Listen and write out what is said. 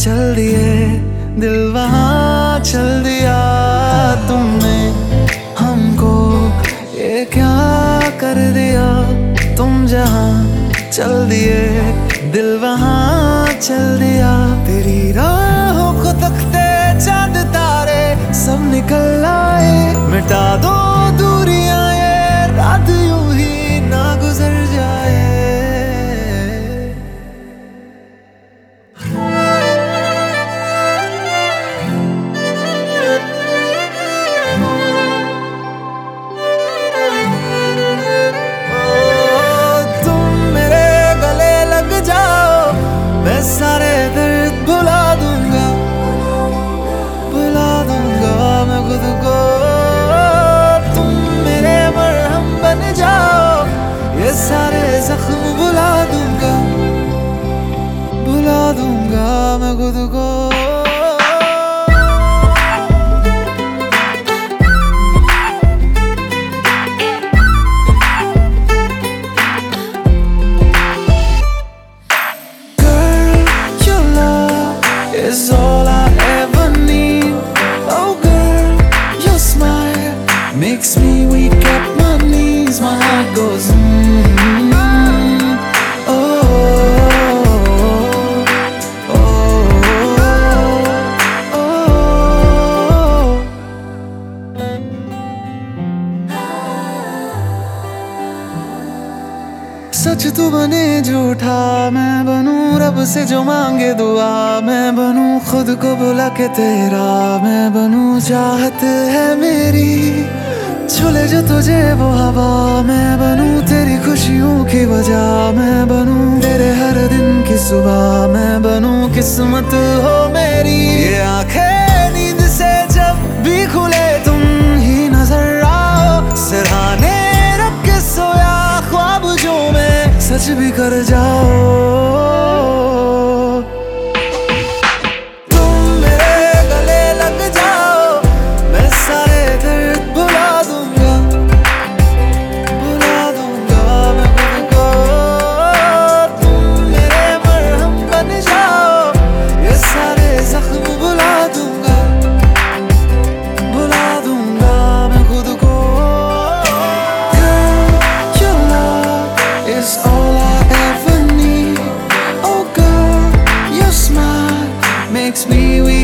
चल दिए, दिल वहाँ चल दिया तुमने हमको, ये क्या कर दिया। तुम जहाँ चल दिए, दिल वहाँ चल दिया। तेरी राहों को तकते चांद तारे सब निकल आए, मिटा दो दूरियां ये रात यूं ही ना गुजर जाए। मैं सारे दर्द भुला दूंगा मैं खुद को। तुम मेरे मरहम बन जाओ, ये सारे जख्म भुला दूंगा मैं खुद को। Is all I ever need. Oh girl, your smile makes me weak at my knees. My heart goes oh, oh, oh, oh. सच तू बने झूठा, मैं बनूं रब से जो मांगे दुआ। मैं बनूं खुद को भुला के तेरा, मैं बनूं चाहत है मेरी छुले जो तुझे वो हवा। मैं बनूं तेरी खुशियों की वजह, मैं बनूं तेरे हर दिन की सुबह। मैं बनूं किस्मत हो मेरी, ये आंखें नींद से जब भी खुले तुम ही नजर आओ। सिरहाने रख के सोया ख्वाब जो मैं सच भी कर जाओ। Makes me weak.